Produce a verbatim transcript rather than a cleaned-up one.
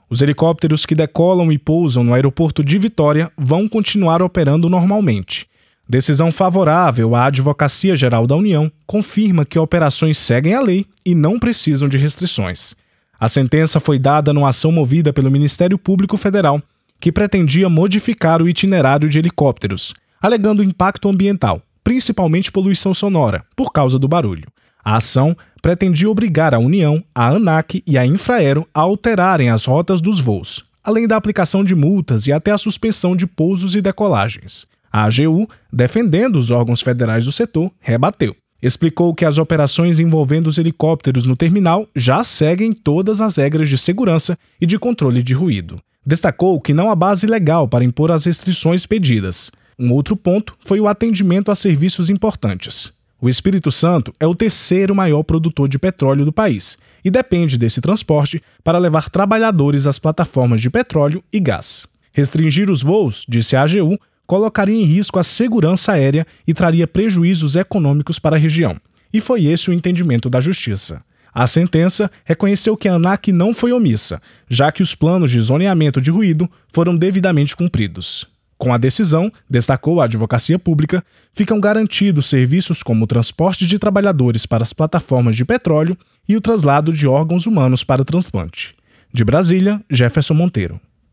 Os helicópteros que decolam e pousam no aeroporto de Vitória vão continuar operando normalmente. Decisão favorável à Advocacia Geral da União confirma que operações seguem a lei e não precisam de restrições. A sentença foi dada numa ação movida pelo Ministério Público Federal, que pretendia modificar o itinerário de helicópteros, alegando impacto ambiental, principalmente poluição sonora, por causa do barulho. A ação pretendia obrigar a União, a ANAC e a Infraero a alterarem as rotas dos voos, além da aplicação de multas e até a suspensão de pousos e decolagens. A AGU, defendendo os órgãos federais do setor, rebateu. Explicou que as operações envolvendo os helicópteros no terminal já seguem todas as regras de segurança e de controle de ruído. Destacou que não há base legal para impor as restrições pedidas. Um outro ponto foi o atendimento a serviços importantes. O Espírito Santo é o terceiro maior produtor de petróleo do país e depende desse transporte para levar trabalhadores às plataformas de petróleo e gás. Restringir os voos, disse a AGU, colocaria em risco a segurança aérea e traria prejuízos econômicos para a região. E foi esse o entendimento da Justiça. A sentença reconheceu que a ANAC não foi omissa, já que os planos de zoneamento de ruído foram devidamente cumpridos. Com a decisão, destacou a Advocacia Pública, ficam garantidos serviços como o transporte de trabalhadores para as plataformas de petróleo e o traslado de órgãos humanos para transplante. De Brasília, Jefferson Monteiro.